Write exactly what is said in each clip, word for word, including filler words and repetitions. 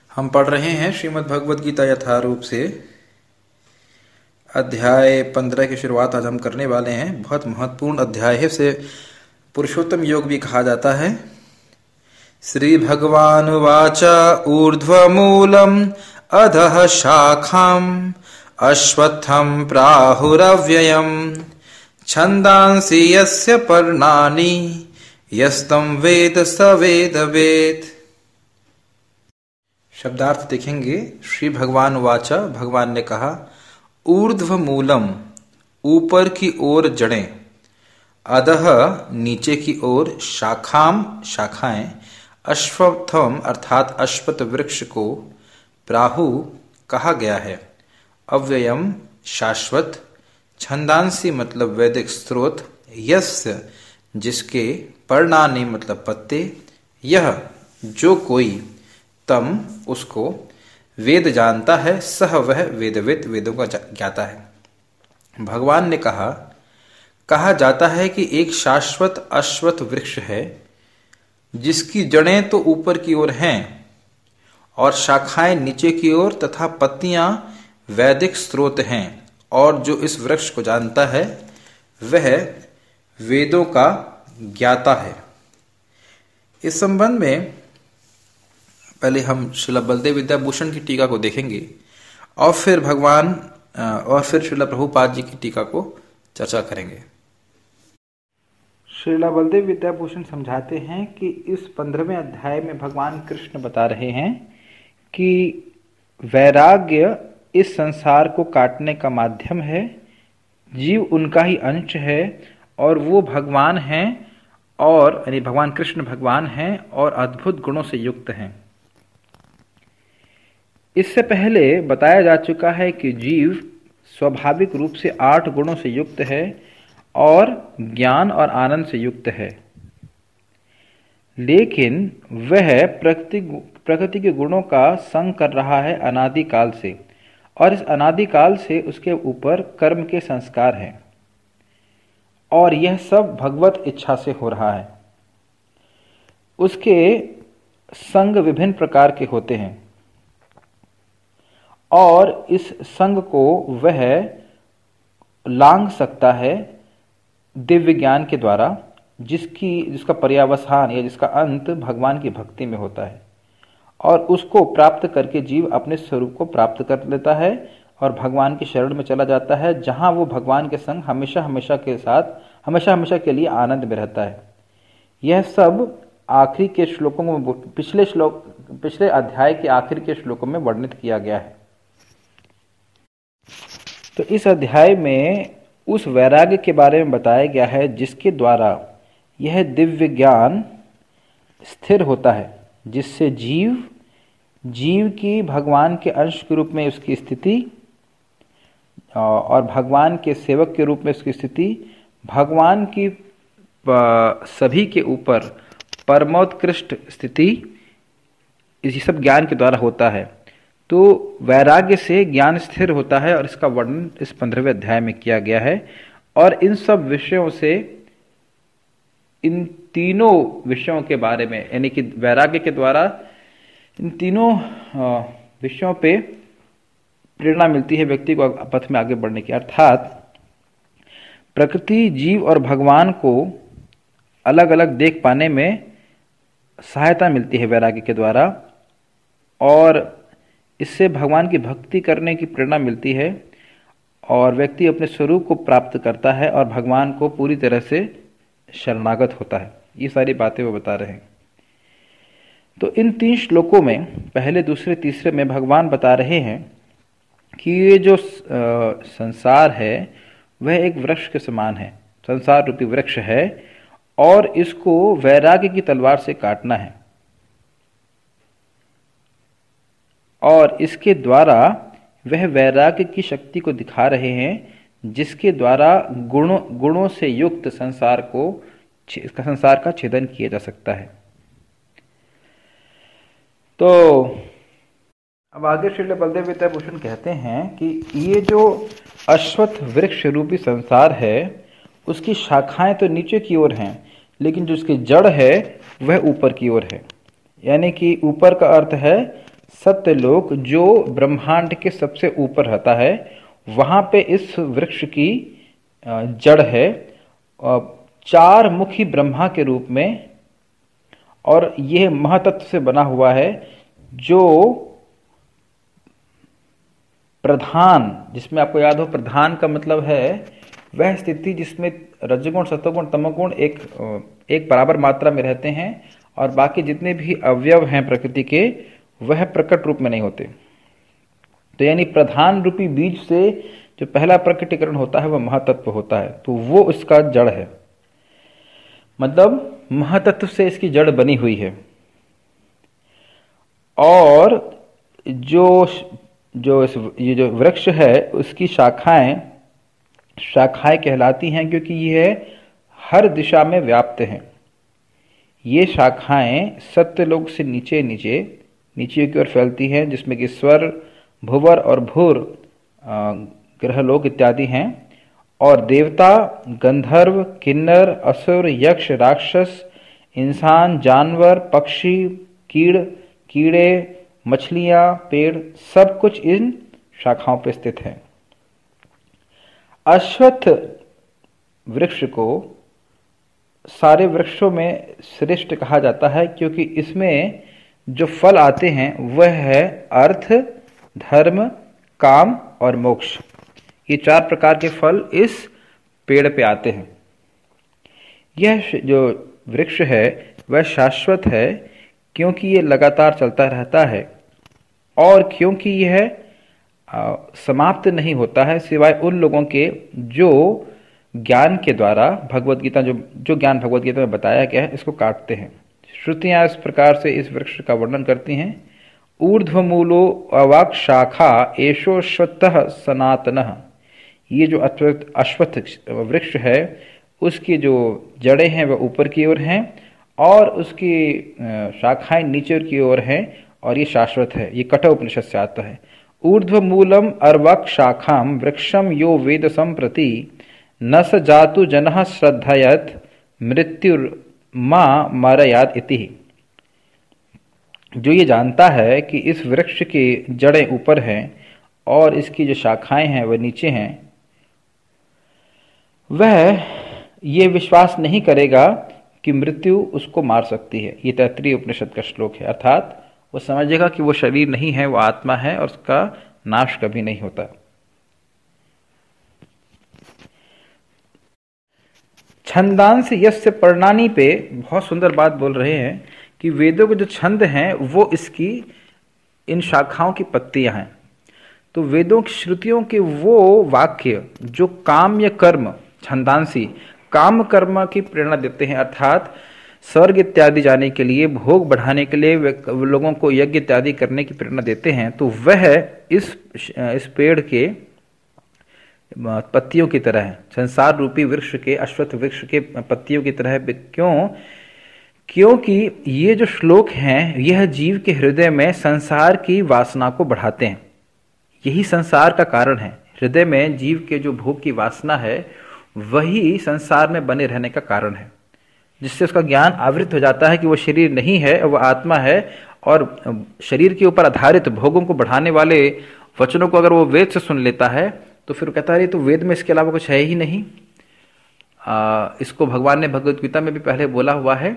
हम पढ़ रहे हैं श्रीमद् भगवद गीता यथारूप से। अध्याय पंद्रह की शुरुआत आज हम करने वाले हैं। बहुत महत्वपूर्ण अध्याय है, इसे पुरुषोत्तम योग भी कहा जाता है। श्री भगवान वाच ऊर्ध्वमूलम अधः शाखाम अश्वत्थम प्राहुरव्ययम छंदांसि यस्य पर्णानि यस्तम वेद स वेदवेत्। शब्दार्थ देखेंगे। श्री भगवान वाचा, भगवान ने कहा, ऊर्ध्व मूलम ऊपर की ओर जड़ें, अधः नीचे की ओर, शाखाम शाखाएं, अश्वत्थम अर्थात अश्वत्थ वृक्ष को, प्राहु कहा गया है, अव्ययम शाश्वत, छंदांसी मतलब वैदिक स्रोत, यस्य जिसके, पर्णानि मतलब पत्ते, यह जो कोई, तम उसको, वेद जानता है, सह वह वेदविद वेदों का ज्ञाता है। भगवान ने कहा कहा जाता है कि एक शाश्वत अश्वत्थ वृक्ष है जिसकी जड़ें तो ऊपर की ओर हैं और शाखाएं नीचे की ओर तथा पत्तियां वैदिक स्रोत हैं, और जो इस वृक्ष को जानता है वह वेदों का ज्ञाता है। इस संबंध में पहले हम श्रील बलदेव विद्याभूषण की टीका को देखेंगे और फिर भगवान और फिर श्रील प्रभुपाद जी की टीका को चर्चा करेंगे। श्रील बलदेव विद्याभूषण समझाते हैं कि इस पंद्रहवें अध्याय में भगवान कृष्ण बता रहे हैं कि वैराग्य इस संसार को काटने का माध्यम है, जीव उनका ही अंश है और वो भगवान हैं, और यानी भगवान कृष्ण भगवान हैं और अद्भुत गुणों से युक्त हैं। इससे पहले बताया जा चुका है कि जीव स्वाभाविक रूप से आठ गुणों से युक्त है और ज्ञान और आनंद से युक्त है, लेकिन वह प्रकृति प्रकृति के गुणों का संग कर रहा है अनादिकाल से, और इस अनादिकाल से उसके ऊपर कर्म के संस्कार हैं, और यह सब भगवत इच्छा से हो रहा है। उसके संग विभिन्न प्रकार के होते हैं और इस संग को वह लांघ सकता है दिव्य ज्ञान के द्वारा, जिसकी जिसका पर्यावसान या जिसका अंत भगवान की भक्ति में होता है, और उसको प्राप्त करके जीव अपने स्वरूप को प्राप्त कर लेता है और भगवान की शरण में चला जाता है, जहां वो भगवान के संग हमेशा हमेशा के साथ हमेशा हमेशा के लिए आनंद में रहता है। यह सब आखिरी के श्लोकों में, पिछले श्लोक पिछले अध्याय के आखिर के श्लोकों में वर्णित किया गया है। तो इस अध्याय में उस वैराग्य के बारे में बताया गया है जिसके द्वारा यह दिव्य ज्ञान स्थिर होता है, जिससे जीव जीव की भगवान के अंश के रूप में उसकी स्थिति और भगवान के सेवक के रूप में उसकी स्थिति, भगवान की सभी के ऊपर परमोत्कृष्ट स्थिति, इसी सब ज्ञान के द्वारा होता है। तो वैराग्य से ज्ञान स्थिर होता है और इसका वर्णन इस पंद्रहवें अध्याय में किया गया है। और इन सब विषयों से, इन तीनों विषयों के बारे में, यानी कि वैराग्य के द्वारा इन तीनों विषयों पे प्रेरणा मिलती है व्यक्ति को पथ में आगे बढ़ने की। अर्थात प्रकृति, जीव और भगवान को अलग अलग देख पाने में सहायता मिलती है वैराग्य के द्वारा, और इससे भगवान की भक्ति करने की प्रेरणा मिलती है और व्यक्ति अपने स्वरूप को प्राप्त करता है और भगवान को पूरी तरह से शरणागत होता है। ये सारी बातें वो बता रहे हैं। तो इन तीन श्लोकों में, पहले, दूसरे, तीसरे में भगवान बता रहे हैं कि ये जो संसार है वह एक वृक्ष के समान है, संसार रूपी वृक्ष है, और इसको वैराग्य की तलवार से काटना है, और इसके द्वारा वह वैराग्य की शक्ति को दिखा रहे हैं, जिसके द्वारा गुणों गुणों से युक्त संसार को इसका संसार का छेदन किया जा सकता है। तो अब आगे श्रील बलदेव विद्याभूषण कहते हैं कि ये जो अश्वत्थ वृक्ष रूपी संसार है उसकी शाखाएं तो नीचे की ओर हैं, लेकिन जो उसकी जड़ है वह ऊपर की ओर है। यानी कि ऊपर का अर्थ है सत्यलोक जो ब्रह्मांड के सबसे ऊपर रहता है, वहां पे इस वृक्ष की जड़ है, चार मुखी ब्रह्मा के रूप में, और यह महातत्व से बना हुआ है, जो प्रधान, जिसमें आपको याद हो प्रधान का मतलब है वह स्थिति जिसमें रजगुण, सतोगुण, तमोगुण एक एक बराबर मात्रा में रहते हैं और बाकी जितने भी अवयव हैं प्रकृति के वह प्रकट रूप में नहीं होते। तो यानी प्रधान रूपी बीज से जो पहला प्रकटीकरण होता है वह महातत्व होता है, तो वो इसका जड़ है, मतलब महातत्व से इसकी जड़ बनी हुई है। और जो जो इस ये जो वृक्ष है उसकी शाखाएं शाखाएं कहलाती हैं क्योंकि यह हर दिशा में व्याप्त हैं। ये शाखाएं सत्यलोक से नीचे नीचे नीचे की ओर फैलती हैं, जिसमें कि स्वर, भुवर और भूर ग्रहलोक इत्यादि हैं, और देवता, गंधर्व, किन्नर, असुर, यक्ष, राक्षस, इंसान, जानवर, पक्षी, कीड़, कीड़े, मछलियां, पेड़, सब कुछ इन शाखाओं पर स्थित है। अश्वत्थ वृक्ष को सारे वृक्षों में श्रेष्ठ कहा जाता है क्योंकि इसमें जो फल आते हैं वह है अर्थ, धर्म, काम और मोक्ष। ये चार प्रकार के फल इस पेड़ पे आते हैं। यह जो वृक्ष है वह शाश्वत है क्योंकि ये लगातार चलता रहता है और क्योंकि यह आ, समाप्त नहीं होता है सिवाय उन लोगों के जो ज्ञान के द्वारा भगवत गीता जो जो ज्ञान भगवत गीता में बताया गया है इसको काटते हैं। श्रुतियां इस प्रकार से इस वृक्ष का वर्णन करती हैं। ऊर्ध्वमूलो अवाक् शाखा एषोश्वत्थः सनातनः। ये जो अश्वत्थ वृक्ष है उसकी जो जड़ें हैं वह ऊपर की ओर हैं और उसकी शाखाएं नीचे की ओर हैं और ये शाश्वत है। ये कठ उपनिषद से आता है। ऊर्ध्वमूलम अर्वाक् शाखाम वृक्षम यो वेद संप्रति न स जातु जनः श्रद्धयत मृत्युर्मा मरयात इति। जो ये जानता है कि इस वृक्ष की जड़ें ऊपर हैं और इसकी जो शाखाएं हैं वह नीचे हैं, वह ये विश्वास नहीं करेगा कि मृत्यु उसको मार सकती है। ये तैत्तिरीय उपनिषद का श्लोक है। अर्थात वो समझेगा कि वो शरीर नहीं है, वो आत्मा है और उसका नाश कभी नहीं होता। छंदांस यस्य पर्णानि पे बहुत सुंदर बात बोल रहे हैं कि वेदों के जो छंद हैं वो इसकी इन शाखाओं की पत्तियां हैं। तो वेदों की श्रुतियों के वो वाक्य जो काम या कर्म, छंदांसी काम कर्म की प्रेरणा देते हैं, अर्थात स्वर्ग इत्यादि जाने के लिए, भोग बढ़ाने के लिए, लोगों को यज्ञ इत्यादि करने की प्रेरणा देते हैं, तो वह इस इस पेड़ के पत्तियों की तरह है, संसार रूपी वृक्ष के, अश्वत्थ वृक्ष के पत्तियों की तरह। क्यों? क्योंकि ये जो श्लोक हैं यह जीव के हृदय में संसार की वासना को बढ़ाते हैं। यही संसार का कारण है। हृदय में जीव के जो भोग की वासना है वही संसार में बने रहने का कारण है, जिससे उसका ज्ञान आवृत हो जाता है कि वह शरीर नहीं है, वह आत्मा है। और शरीर के ऊपर आधारित भोगों को बढ़ाने वाले वचनों को अगर वो वेद से सुन लेता है तो फिर कहता है तो वेद में इसके अलावा कुछ है ही नहीं। आ, इसको भगवान ने भगवत गीता में भी पहले बोला हुआ है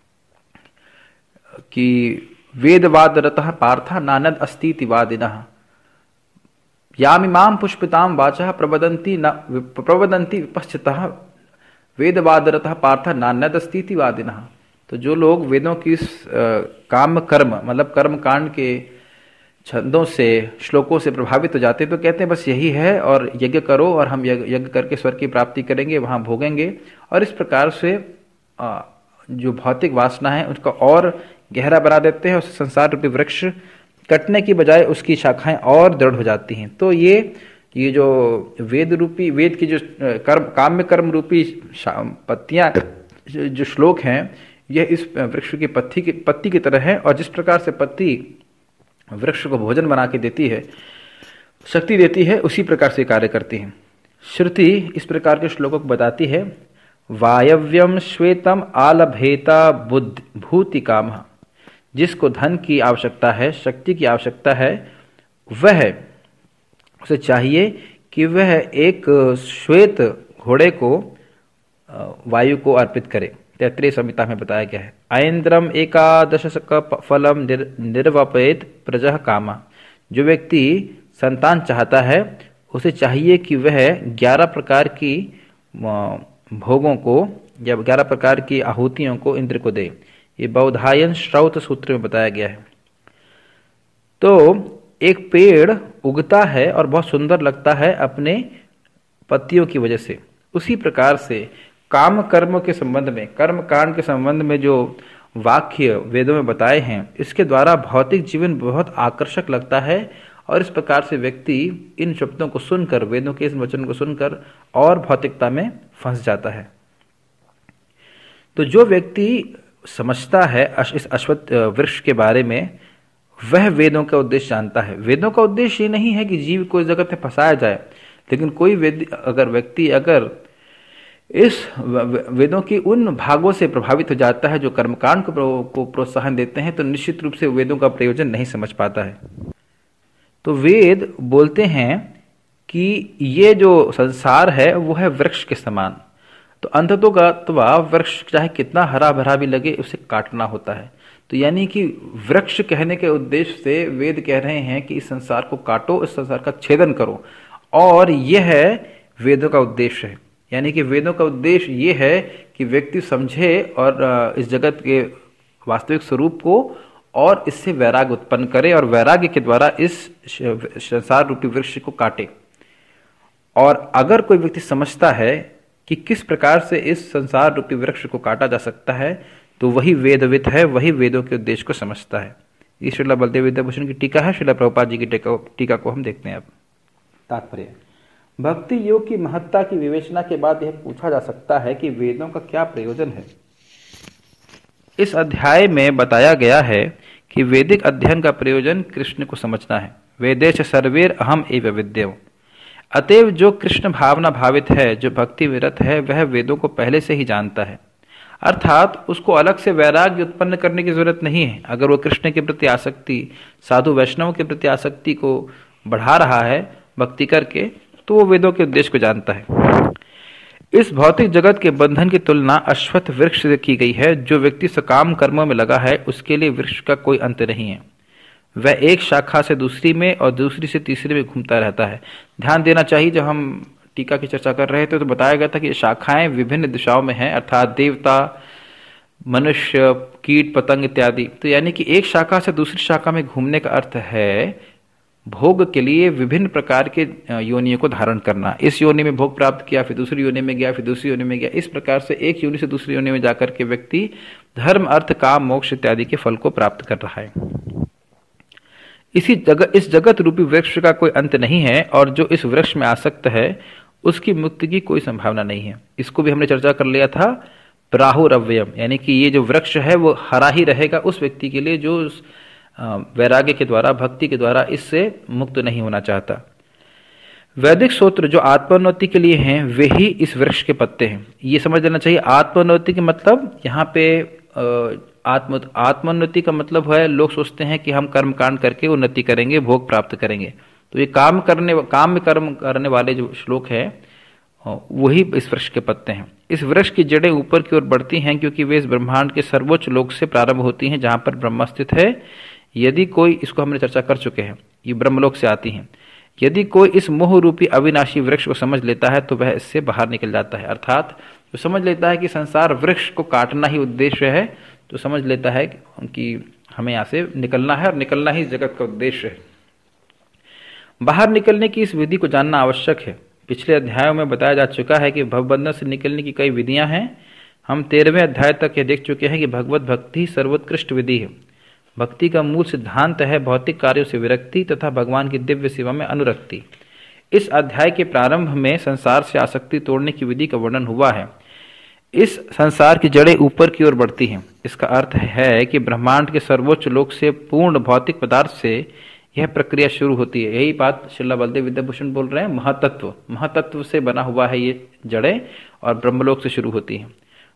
कि वेदवाद रतः पार्थ नानद अस्तीति वादिनः यामिमाम पुष्पिताम वाचः प्रवदन्ति न प्रवदन्ति विपश्चितः वेदवादरतः पार्थ नान्यद अस्तीति वादिनः। तो जो लोग वेदों की काम कर्म मतलब कर्म कांड के छंदों से, श्लोकों से प्रभावित हो जाते हैं तो कहते हैं बस यही है और यज्ञ करो और हम यज्ञ करके स्वर्ग की प्राप्ति करेंगे, वहां भोगेंगे। और इस प्रकार से जो भौतिक वासना है उसका और गहरा बना देते हैं और संसार रूपी वृक्ष कटने की बजाय उसकी शाखाएं और दृढ़ हो जाती हैं। तो ये ये जो वेद रूपी, वेद की जो कर्म काम्य कर्म रूपी पत्तियां जो श्लोक हैं यह इस वृक्ष की पत्ती की पत्ती की तरह है। और जिस प्रकार से पत्ती वृक्ष को भोजन बना के देती है, शक्ति देती है, उसी प्रकार से कार्य करती है। श्रुति इस प्रकार के श्लोकों को बताती है। वायव्यम श्वेतम आलभेता बुद्ध भूति कामः जिसको धन की आवश्यकता है, शक्ति की आवश्यकता है, वह उसे चाहिए कि वह एक श्वेत घोड़े को वायु को अर्पित करे। तैत्तिरीय संहिता में बताया गया है, ऐन्द्रम एकादश फलम निर्वपेत प्रजः कामा। जो व्यक्ति संतान चाहता है उसे चाहिए कि वह ग्यारह प्रकार की भोगों को या ग्यारह प्रकार की आहुतियों को इंद्र को दे। ये बौधायन श्रौत सूत्र में बताया गया है। तो एक पेड़ उगता है और बहुत सुंदर लगता है अपने पत्तियों की वजह से, उसी प्रकार से काम कर्म के संबंध में, कर्म कांड के संबंध में जो वाक्य वेदों में बताए हैं, इसके द्वारा भौतिक जीवन बहुत आकर्षक लगता है और इस प्रकार से व्यक्ति इन शब्दों को सुनकर, वेदों के इस वचन को सुनकर और भौतिकता में फंस जाता है। तो जो व्यक्ति समझता है इस अश्वत्थ वृक्ष के बारे में, वह वेदों का उद्देश्य जानता है। वेदों का उद्देश्य ये नहीं है कि जीव को इस जगत में फंसाया जाए, लेकिन कोई वेद अगर व्यक्ति अगर इस वेदों की उन भागों से प्रभावित हो जाता है जो कर्मकांड को प्रोत्साहन देते हैं, तो निश्चित रूप से वेदों का प्रयोजन नहीं समझ पाता है। तो वेद बोलते हैं कि ये जो संसार है वो है वृक्ष के समान। तो अंततोगत्वा वृक्ष चाहे कितना हरा भरा भी लगे, उसे काटना होता है। तो यानी कि वृक्ष कहने के उद्देश्य से वेद कह रहे हैं कि इस संसार को काटो, इस संसार का छेदन करो, और यह वेदों का उद्देश्य है। यानी कि वेदों का उद्देश्य ये है कि व्यक्ति समझे और इस जगत के वास्तविक स्वरूप को और इससे वैराग्य उत्पन्न करे और वैराग्य के द्वारा इस संसार रूपी वृक्ष को काटे। और अगर कोई व्यक्ति समझता है कि किस प्रकार से इस संसार रूपी वृक्ष को काटा जा सकता है, तो वही वेदविद है, वही वेदों के उद्देश्य को समझता है। ये श्रील बलदेव विद्याभूषण की टीका है। श्रील प्रभुपाद जी की टीका को हम देखते हैं। अब तात्पर्य, भक्ति योग की महत्ता की विवेचना के बाद यह पूछा जा सकता है कि वेदों का क्या प्रयोजन है। इस अध्याय में बताया गया है कि वैदिक अध्ययन का प्रयोजन कृष्ण को समझना है। वेदेश सर्वेर अहम एव विद्यो। अतएव जो कृष्ण भावना भावित है, जो भक्ति विरत है, वह वेदों को पहले से ही जानता है, अर्थात उसको अलग से वैराग्य उत्पन्न करने की जरूरत नहीं है। अगर वो कृष्ण के प्रति आसक्ति, साधु वैष्णव के प्रति आसक्ति को बढ़ा रहा है भक्ति करके, तो वो वेदों के उद्देश्य को जानता है। इस भौतिक जगत के बंधन की तुलना अश्वत्थ वृक्ष से की गई है। जो व्यक्ति सकाम कर्मों में लगा है, उसके लिए वृक्ष का कोई अंत नहीं है। वह एक शाखा से दूसरी में और दूसरी से तीसरी में घूमता रहता है। ध्यान देना चाहिए, जब हम टीका की चर्चा कर रहे थे तो बताया गया था कि शाखाएं विभिन्न दिशाओं में हैं, अर्थात देवता, मनुष्य, कीट पतंग इत्यादि। तो यानी कि एक शाखा से दूसरी शाखा में घूमने का अर्थ है भोग के लिए विभिन्न प्रकार के योनियों को धारण करना। इस योनि में भोग प्राप्त किया, फिर दूसरी योनि में गया, फिर दूसरी योनि में गया। इस प्रकार से एक योनि से दूसरी योनि में जाकर के व्यक्ति धर्म, अर्थ, काम, मोक्ष इत्यादि के फल को प्राप्त कर रहा है। इसी जगत इस जगत रूपी वृक्ष का कोई अंत नहीं है, और जो इस वृक्ष में आसक्त है उसकी मुक्ति की कोई संभावना नहीं है। इसको भी हमने चर्चा कर लिया था, प्राहुरव्ययम, यानी कि ये जो वृक्ष है वो हरा ही रहेगा उस व्यक्ति के लिए जो वैराग्य के द्वारा, भक्ति के द्वारा इससे मुक्त नहीं होना चाहता। वैदिक सूत्र जो आत्मोन्नति के लिए हैं, वे ही इस वृक्ष के पत्ते हैं। ये समझ लेना चाहिए। आत्मोन्नति के मतलब यहाँ पे आत्म आत्मोन्नति का मतलब है, लोग सोचते हैं कि हम कर्म कांड करके उन्नति करेंगे, भोग प्राप्त करेंगे। तो ये काम करने काम में कर्म करने वाले जो श्लोक हैं, वही इस वृक्ष के पत्ते हैं। इस वृक्ष की जड़ें ऊपर की ओर बढ़ती हैं, क्योंकि वे इस ब्रह्मांड के सर्वोच्च लोक से प्रारंभ होती हैं, जहां पर ब्रह्म स्थित है। यदि कोई, इसको हमने चर्चा कर चुके हैं, ये ब्रह्मलोक से आती हैं। यदि कोई इस मोह रूपी अविनाशी वृक्ष को समझ लेता है तो वह इससे बाहर निकल जाता है। अर्थात जो समझ लेता है कि संसार वृक्ष को काटना ही उद्देश्य है, तो समझ लेता है कि हमें यहाँ से निकलना है और निकलना ही जगत का उद्देश्य है। बाहर निकलने की इस विधि को जानना आवश्यक है। पिछले अध्यायों में बताया जा चुका है कि भवबंधन से निकलने की कई विधियां हैं। हम तेरहवें अध्याय तक ये देख चुके हैं कि भगवत भक्ति सर्वोत्कृष्ट विधि है। भक्ति का मूल सिद्धांत है भौतिक कार्यों से विरक्ति तथा भगवान की दिव्य सेवा में अनुरक्ति। इस अध्याय के प्रारंभ में संसार से आसक्ति तोड़ने की विधि का वर्णन हुआ है। इस संसार की जड़ें ऊपर की ओर बढ़ती हैं। इसका अर्थ है कि ब्रह्मांड के सर्वोच्च लोक से पूर्ण भौतिक पदार्थ से यह प्रक्रिया शुरू होती है। यही बात श्रील बलदेव विद्याभूषण बोल रहे हैं। महातत्व महातत्व से बना हुआ है ये जड़ें, और ब्रह्मलोक से शुरू होती हैं।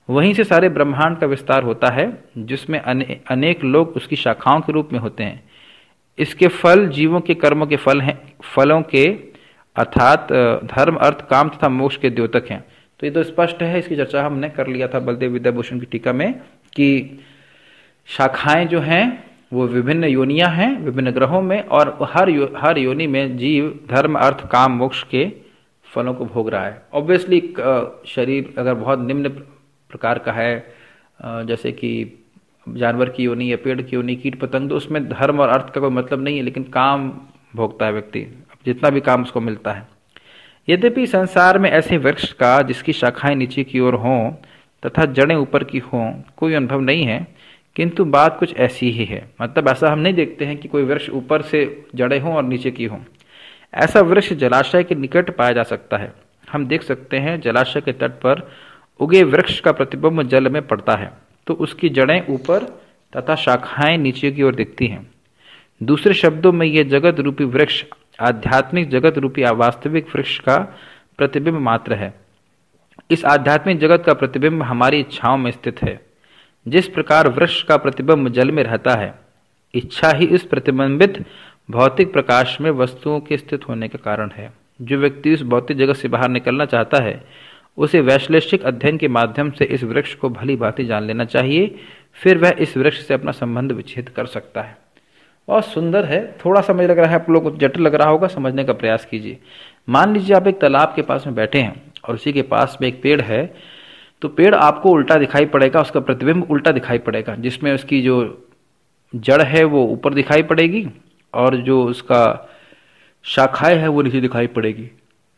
वहीं से सारे ब्रह्मांड का विस्तार होता है, जिसमें अने, अनेक लोग उसकी शाखाओं के रूप में होते हैं। इसके फल जीवों के कर्मों के फल हैं, फलों के अर्थात धर्म, अर्थ, काम तथा मोक्ष के द्योतक हैं। तो ये तो स्पष्ट है, इसकी चर्चा हमने कर लिया था बलदेव विद्याभूषण की टीका में, कि शाखाएं जो हैं वो विभिन्न योनियां हैं विभिन्न ग्रहों में, और हर यो, हर योनि में जीव धर्म, अर्थ, काम, मोक्ष के फलों को भोग रहा है। ऑब्वियसली शरीर अगर बहुत निम्न प्रकार का है, जैसे कि जानवर की योनि या पेड़ की योनि, कीट पतंग, तो उसमें धर्म और अर्थ का कोई मतलब नहीं है, लेकिन काम भोगता है व्यक्ति, जितना भी काम उसको मिलता है। यद्यपि संसार में ऐसे वृक्ष का जिसकी शाखाएं नीचे की ओर हों तथा जड़ें ऊपर की हों कोई अनुभव नहीं है, किंतु बात कुछ ऐसी ही है। मतलब ऐसा हम नहीं देखते हैं कि कोई वृक्ष ऊपर से जड़ें हों और नीचे की हों। ऐसा वृक्ष जलाशय के निकट पाया जा सकता है। हम देख सकते हैं जलाशय के तट पर उगे वृक्ष का प्रतिबिंब जल में पड़ता है, तो उसकी जड़ें ऊपर तथा शाखाएं नीचे की ओर दिखती हैं। दूसरे शब्दों में यह जगत रूपी वृक्ष आध्यात्मिक जगत रूपी वास्तविक वृक्ष का प्रतिबिंब मात्र है। इस आध्यात्मिक जगत का प्रतिबिंब हमारी इच्छाओं में स्थित है। जिस प्रकार वृक्ष का प्रतिबिंब जल में रहता है, इच्छा ही इस प्रतिबिंबित भौतिक प्रकाश में वस्तुओं के स्थित होने का कारण है। जो व्यक्ति इस भौतिक जगत से बाहर निकलना चाहता है, उसे वैश्लेषिक अध्ययन के माध्यम से इस वृक्ष को भली भांति जान लेना चाहिए, फिर वह इस वृक्ष से अपना संबंध विच्छेद कर सकता है। बहुत सुंदर है, थोड़ा सा मुझे लग रहा है आप लोगों को जटिल लग रहा होगा, समझने का प्रयास कीजिए। मान लीजिए आप एक तालाब के पास में बैठे हैं और उसी के पास में एक पेड़ है, तो पेड़ आपको उल्टा दिखाई पड़ेगा, उसका प्रतिबिंब उल्टा दिखाई पड़ेगा, जिसमें उसकी जो जड़ है वो ऊपर दिखाई पड़ेगी और जो उसका शाखाएं है वो नीचे दिखाई पड़ेगी।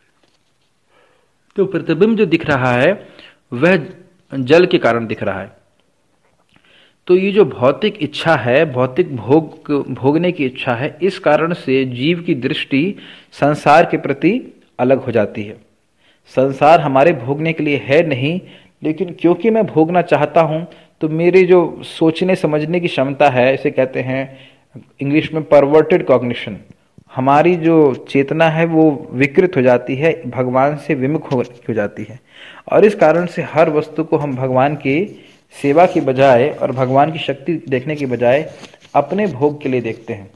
तो प्रतिबिंब जो दिख रहा है वह जल के कारण दिख रहा है। तो ये जो भौतिक इच्छा है, भौतिक भोग भोगने की इच्छा है, इस कारण से जीव की दृष्टि संसार के प्रति अलग हो जाती है। संसार हमारे भोगने के लिए है नहीं, लेकिन क्योंकि मैं भोगना चाहता हूं, तो मेरी जो सोचने समझने की क्षमता है, इसे कहते हैं इंग्लिश में परवर्टेड कॉग्निशन, हमारी जो चेतना है वो विकृत हो जाती है, भगवान से विमुख हो जाती है। और इस कारण से हर वस्तु को हम भगवान की सेवा की बजाय और भगवान की शक्ति देखने की बजाय अपने भोग के लिए देखते हैं।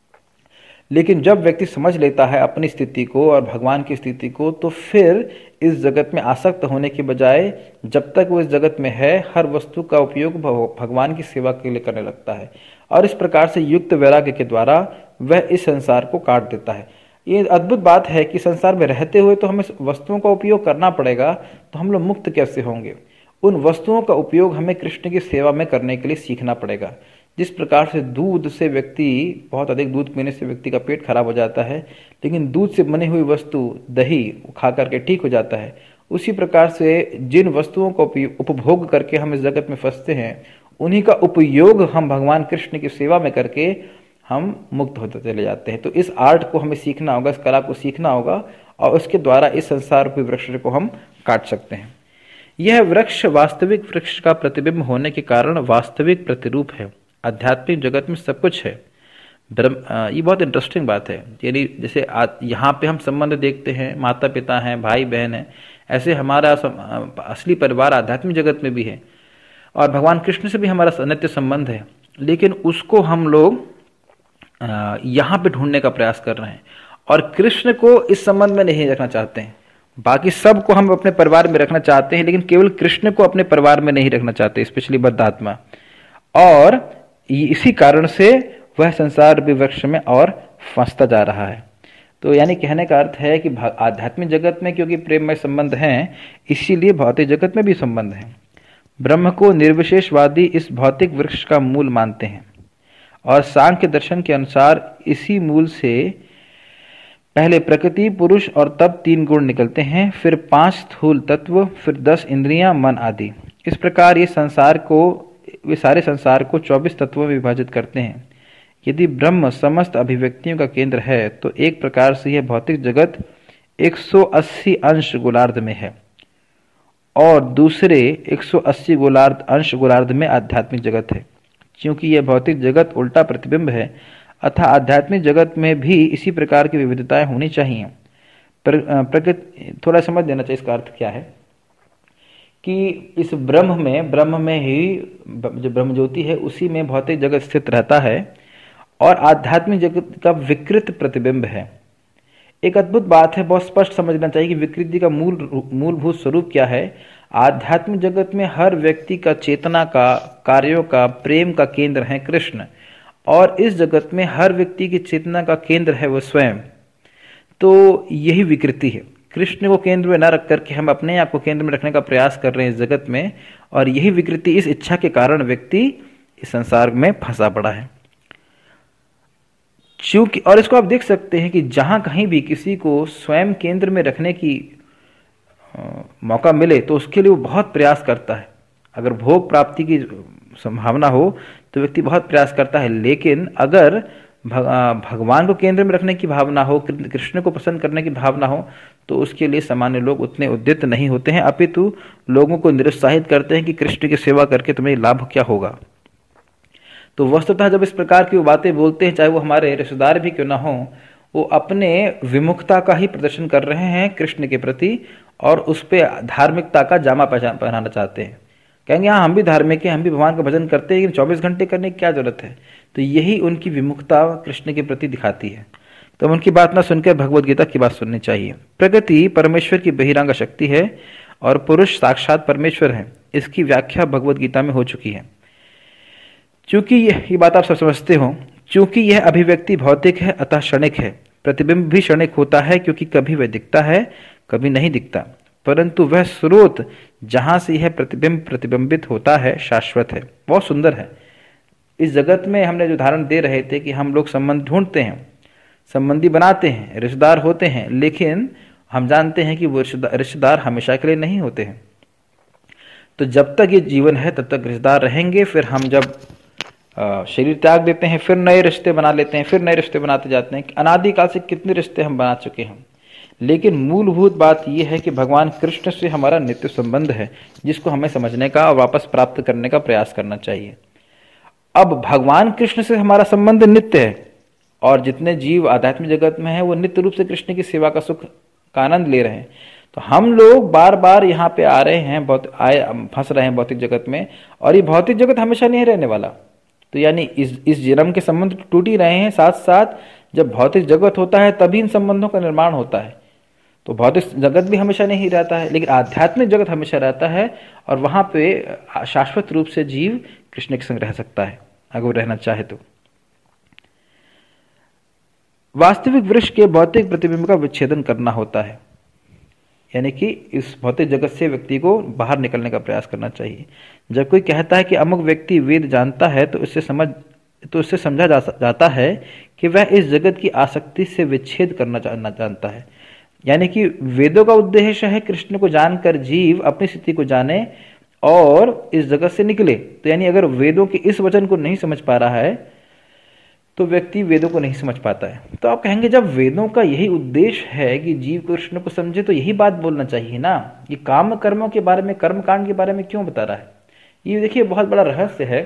लेकिन जब व्यक्ति समझ लेता है अपनी स्थिति को और भगवान की स्थिति को, तो फिर इस जगत में आसक्त होने के बजाय जब तक वो इस जगत में है, हर वस्तु का उपयोग भगवान की सेवा के लिए करने लगता है। और इस प्रकार से युक्त वैराग्य के द्वारा वह इस संसार को काट देता है। ये अद्भुत बात है कि संसार में रहते हुए तो हमें वस्तुओं का उपयोग करना पड़ेगा, तो हम लोग मुक्त कैसे होंगे? उन वस्तुओं का उपयोग हमें कृष्ण की सेवा में करने के लिए सीखना पड़ेगा। जिस प्रकार से दूध से व्यक्ति, बहुत अधिक दूध पीने से व्यक्ति का पेट खराब हो जाता है, लेकिन दूध से बनी हुई वस्तु दही खा करके ठीक हो जाता है, उसी प्रकार से जिन वस्तुओं को उपभोग करके हम इस जगत में फंसते हैं, उन्हीं का उपयोग हम भगवान कृष्ण की सेवा में करके हम मुक्त होते चले जाते हैं। तो इस आर्ट को हमें सीखना होगा, इस कला को सीखना होगा, और उसके द्वारा इस संसार रूपी वृक्ष को हम काट सकते हैं। यह वृक्ष वास्तविक वृक्ष का प्रतिबिंब होने के कारण वास्तविक प्रतिरूप है। आध्यात्मिक जगत में सब कुछ है। ये बहुत इंटरेस्टिंग बात है। यानी जैसे यहाँ पे हम संबंध देखते हैं, माता पिता हैं, भाई बहन हैं, ऐसे हमारा असली परिवार आध्यात्मिक जगत में भी है और भगवान कृष्ण से भी हमारा नित्य संबंध है। लेकिन उसको हम लोग यहाँ पे ढूंढने का प्रयास कर रहे हैं और कृष्ण को इस संबंध में नहीं रखना चाहते हैं। बाकी सब को हम अपने परिवार में रखना चाहते हैं, लेकिन केवल कृष्ण को अपने परिवार में नहीं रखना चाहते, स्पेशली बद्धात्मा। और इसी कारण से वह संसार वृक्ष में और फंसता जा रहा है। तो यानी कहने का अर्थ है कि आध्यात्मिक जगत में क्योंकि प्रेममय संबंध हैं, इसीलिए भौतिक जगत में भी संबंध है। ब्रह्म को निर्विशेषवादी इस भौतिक वृक्ष का मूल मानते हैं और सांख्य दर्शन के अनुसार इसी मूल से पहले प्रकृति, पुरुष और तब तीन गुण निकलते हैं, फिर पांच स्थूल तत्व, फिर दस इंद्रियां, मन आदि। इस प्रकार ये संसार को वे सारे संसार को चौबीस तत्वों में विभाजित करते हैं। यदि ब्रह्म समस्त अभिव्यक्तियों का केंद्र है, तो एक प्रकार से यह भौतिक जगत एक सौ अस्सी अंश गोलार्ध में है और दूसरे एक सौ अस्सी गोलार्ध अंश गोलार्ध में आध्यात्मिक जगत है। क्योंकि यह भौतिक जगत उल्टा प्रतिबिंब है, अतः आध्यात्मिक जगत में भी इसी प्रकार की विविधताएं होनी चाहिए। प्रकृति थोड़ा समझ देना चाहिए इसका अर्थ क्या है कि इस ब्रह्म में ब्रह्म में ही जो ब्रह्म ज्योति है उसी में भौतिक जगत स्थित रहता है और आध्यात्मिक जगत का विकृत प्रतिबिंब है। एक अद्भुत बात है, बहुत स्पष्ट समझना चाहिए कि विकृति का मूल मूलभूत स्वरूप क्या है। आध्यात्मिक जगत में हर व्यक्ति का चेतना का, कार्यों का, प्रेम का केंद्र है कृष्ण, और इस जगत में हर व्यक्ति की चेतना का केंद्र है वो स्वयं। तो यही विकृति है। कृष्ण को केंद्र में न रख करके हम अपने आप को केंद्र में रखने का प्रयास कर रहे हैं इस जगत में, और यही विकृति, इस इच्छा के कारण व्यक्ति इस संसार में फंसा पड़ा है। चूंकि, और इसको आप देख सकते हैं कि जहां कहीं भी किसी को स्वयं केंद्र में रखने की आ, मौका मिले तो उसके लिए वो बहुत प्रयास करता है। अगर भोग प्राप्ति की संभावना हो तो व्यक्ति बहुत प्रयास करता है, लेकिन अगर भगवान को केंद्र में रखने की भावना हो, कृष्ण को पसंद करने की भावना हो, तो उसके लिए सामान्य लोग उतने उद्यत नहीं होते हैं, अपितु लोगों को निरुत्साहित करते हैं कि कृष्ण की सेवा करके तुम्हें लाभ क्या होगा। तो वस्तुतः जब इस प्रकार की वो बातें बोलते हैं, चाहे वो हमारे रिश्तेदार भी क्यों ना हो, वो अपने विमुखता का ही प्रदर्शन कर रहे हैं कृष्ण के प्रति, और उस पर धार्मिकता का जामा पहनाना चाहते हैं। कहेंगे हाँ हम भी धार्मिक हैं, हम भी भगवान का भजन करते हैं, लेकिन चौबीस घंटे करने की क्या जरूरत है। तो यही उनकी विमुखता कृष्ण के प्रति दिखाती है। तो हम उनकी बात ना सुनकर भगवद गीता की बात सुननी चाहिए। प्रकृति परमेश्वर की बहिरंग शक्ति है और पुरुष साक्षात परमेश्वर है, इसकी व्याख्या भगवद गीता में हो चुकी है। चूंकि यह ये बात आप सब समझते हो, चूंकि यह अभिव्यक्ति भौतिक है अतः क्षणिक है। प्रतिबिंब भी क्षणिक होता है, क्योंकि कभी वह दिखता है कभी नहीं दिखता, परंतु वह स्रोत जहां से यह प्रतिबिंब प्रतिबिंबित होता है शाश्वत है। बहुत सुंदर है। इस जगत में हमने जो उदाहरण दे रहे थे कि हम लोग संबंध ढूंढते हैं, संबंधी बनाते हैं, रिश्तेदार होते हैं, लेकिन हम जानते हैं कि वो रिश्तेदार हमेशा के लिए नहीं होते हैं। तो जब तक ये जीवन है तब तक रिश्तेदार रहेंगे। फिर हम जब शरीर त्याग देते हैं फिर नए रिश्ते बना लेते हैं, फिर नए रिश्ते बनाते जाते हैं। अनादिकाल से कितने रिश्ते हम बना चुके हैं। लेकिन मूलभूत बात यह है कि भगवान कृष्ण से हमारा नित्य संबंध है, जिसको हमें समझने का और वापस प्राप्त करने का प्रयास करना चाहिए। अब भगवान कृष्ण से हमारा संबंध नित्य है, और जितने जीव आध्यात्मिक जगत में हैं वो नित्य रूप से कृष्ण की सेवा का सुख का आनंद ले रहे हैं। तो हम लोग बार बार यहाँ पे आ रहे हैं, बहुत आए फंस रहे हैं भौतिक जगत में, और ये भौतिक जगत हमेशा नहीं रहने वाला। तो यानी इस इस जन्म के संबंध टूट ही रहे हैं, साथ साथ जब भौतिक जगत होता है तभी इन संबंधों का निर्माण होता है। तो भौतिक जगत भी हमेशा नहीं रहता है, लेकिन आध्यात्मिक जगत हमेशा रहता है, और वहां पे शाश्वत रूप से जीव कृष्ण के संग रह सकता है अगर वो रहना चाहे तो। वास्तविक वृक्ष के भौतिक प्रतिबिंब का विच्छेदन करना होता है, यानी कि इस भौतिक जगत से व्यक्ति को बाहर निकलने का प्रयास करना चाहिए। जब कोई कहता है कि अमुक व्यक्ति वेद जानता है, तो इससे समझ तो इससे समझा जा, जाता है कि वह इस जगत की आसक्ति से विच्छेद करना जानता है। यानी कि वेदों का उद्देश्य है कृष्ण को जानकर जीव अपनी स्थिति को जाने और इस जगत से निकले। तो यानी अगर वेदों के इस वचन को नहीं समझ पा रहा है तो व्यक्ति वेदों को नहीं समझ पाता है। तो आप कहेंगे जब वेदों का यही उद्देश्य है कि जीव कृष्ण को समझे, तो यही बात बोलना चाहिए ना। ये काम कर्मों के बारे में, कर्म कांड के बारे में क्यों बता रहा है? ये देखिए बहुत बड़ा रहस्य है।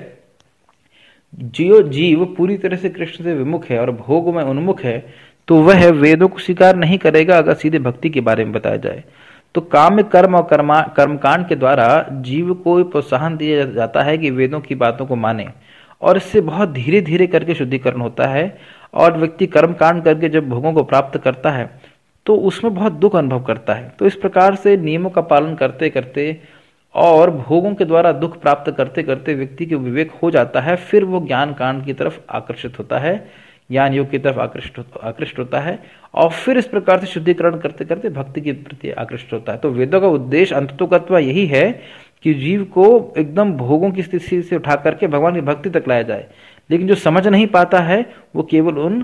जो जीव पूरी तरह से कृष्ण से विमुख है और भोग में उन्मुख है, तो वह वेदों को स्वीकार नहीं करेगा अगर सीधे भक्ति के बारे में बताया जाए। तो काम कर्म और कर्मा कर्मकांड के द्वारा जीव को प्रोत्साहन दिया जाता है कि वेदों की बातों को माने, और इससे बहुत धीरे धीरे करके शुद्धिकरण होता है। और व्यक्ति कर्म कांड करके जब भोगों को प्राप्त करता है तो उसमें बहुत दुख अनुभव करता है। तो इस प्रकार से नियमों का पालन करते करते और भोगों के द्वारा दुख प्राप्त करते करते व्यक्ति के विवेक हो जाता है। फिर वो ज्ञान कांड की तरफ आकर्षित होता है, ज्ञान योग की तरफ आकृष्ट आकृष्ट होता है, और फिर इस प्रकार से शुद्धिकरण करते करते भक्ति के प्रति आकृष्ट होता है। तो वेदों का उद्देश्य अंततोगत्वा यही है कि जीव को एकदम भोगों की स्थिति से उठा करके भगवान की भक्ति तक लाया जाए। लेकिन जो समझ नहीं पाता है वो केवल उन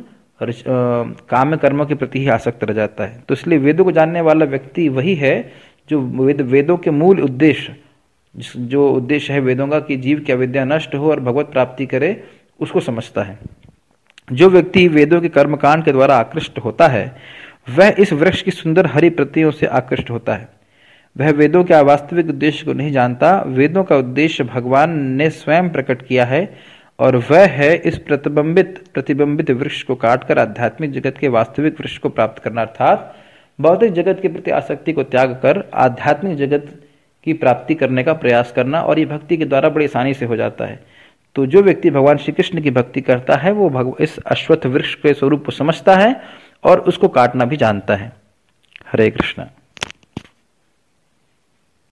काम कर्मों के प्रति ही आसक्त रह जाता है। तो इसलिए वेदों को जानने वाला व्यक्ति वही है जो वेद वेदों के मूल उद्देश्य, जो उद्देश्य है वेदों का कि जीव की अविद्या नष्ट हो और भगवत प्राप्ति करे, उसको समझता है। जो व्यक्ति वेदों के कर्मकांड के द्वारा आकृष्ट होता है वह इस वृक्ष की सुंदर हरी प्रतियों से आकृष्ट होता है। वह वेदों के वास्तविक उद्देश्य को नहीं जानता। वेदों का उद्देश्य भगवान ने स्वयं प्रकट किया है, और वह है इस प्रतिबिंबित प्रतिबिंबित वृक्ष को काटकर आध्यात्मिक जगत के वास्तविक वृक्ष को प्राप्त करना, अर्थात भौतिक जगत के प्रति आसक्ति को त्याग कर आध्यात्मिक जगत की प्राप्ति करने का प्रयास करना, और ये भक्ति के द्वारा बड़ी आसानी से हो जाता है। तो जो व्यक्ति भगवान श्री कृष्ण की भक्ति करता है वो भगव इस अश्वत्थ वृक्ष के स्वरूप को समझता है और उसको काटना भी जानता है। हरे कृष्ण।